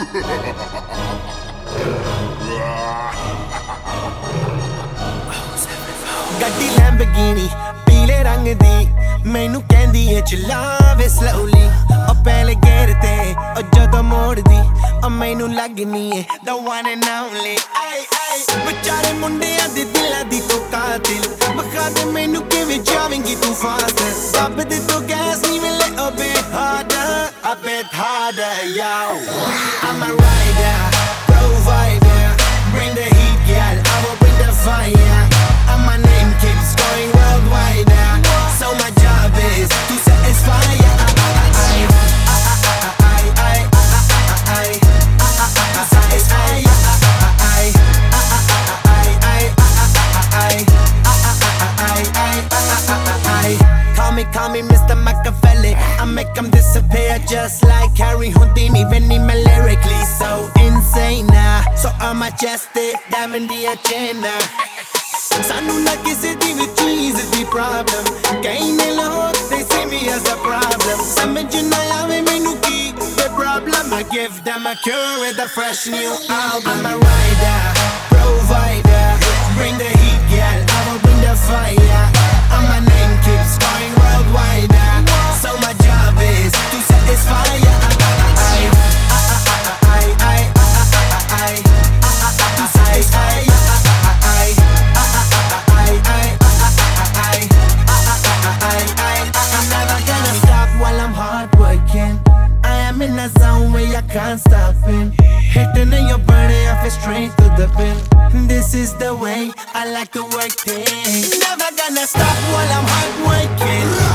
ਗੱਡੀ ਲੈਂਬਰਗਿਨੀ ਪੀਲੇ ਰੰਗ ਦੀ ਮੈਨੂੰ ਕਹਿੰਦੀ ਏ ਚਲਾਵੇ slowly ਉਹ ਪਹਿਲੇ ਗੇਰ ਤੇ ਉਹ ਜਦੋਂ ਮੋੜਦੀ ਉਹ ਮੈਨੂੰ ਲੱਗਨੀ ਏ the one and only ਵਿਚਾਰੇ ਮੁੰਡਿਆਂ ਦੇ ਦਿਲਾਂ ਦੀ ਤੂੰ ਕਾਤਿਲ ਬਖਾ ਦੇ ਮੈਨੂੰ ਕਿਵੇਂ ਜਾਵੇਂਗੀ ਤੂੰ ਫਾਸਟ ਦੱਬ ਦੇ ਤੂੰ ਗੈਸ ਨਹੀਂ ਮਿਲੇ a bit harder yo I'm a rider provider bring the heat girl I will bring the fire and my name keeps going worldwide so my job is to satisfy Call me Mr. Machiavelli I make them disappear just like Harry Houdini When I'm lyrically so insane So I'm majestic, diamond the agenda Sanu na kisi di vi cheese di problem Kahin log, they see me as a problem Samajh na aave mainu ki the problem I give them a cure with a fresh new album I'm a rider, provider Bring the heat girl, I will bring the fire And my name keeps going worldwide So my job is to satisfy I'm never gonna stop while I'm hard working I am in a zone where I can't stop in Hitting in your body, I feel straight to the pin This is the way I like to work things Never gonna stop while I'm hard working